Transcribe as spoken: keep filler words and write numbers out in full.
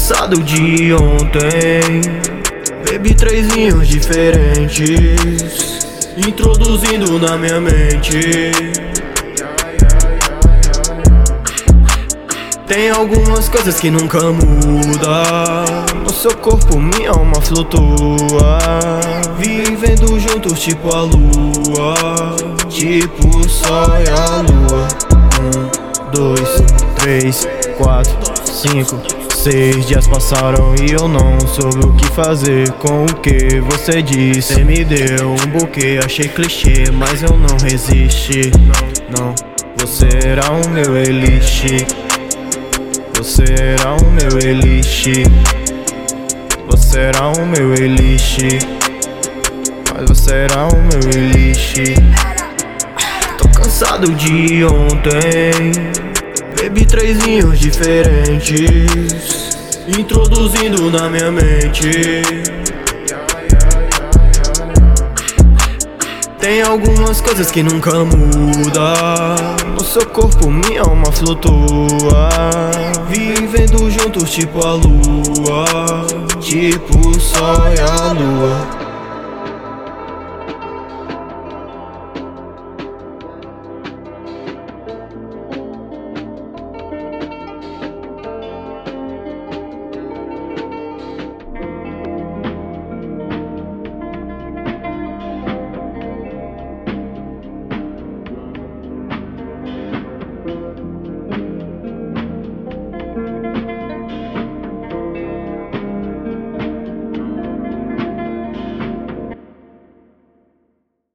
cansado de ontem. Bebi três vinhos diferentes, introduzindo na minha mente. Tem algumas coisas que nunca mudam. No seu corpo minha alma flutua, vivendo juntos tipo a lua, tipo o sol e a lua. Um, dois, três, quatro, cinco, seis dias passaram e eu não soube o que fazer com o que você disse. Você me deu um buquê, achei clichê, mas eu não resisti. Não, não, você era o meu elixir. Você era o meu elixir. Você era o meu elixir. Mas você era o meu elixir. Tô cansado de ontem. Bebi três vinhos diferentes, introduzindo na minha mente. Tem algumas coisas que nunca mudam. No seu corpo minha alma flutua, vivendo juntos tipo a lua, tipo o sol e a lua.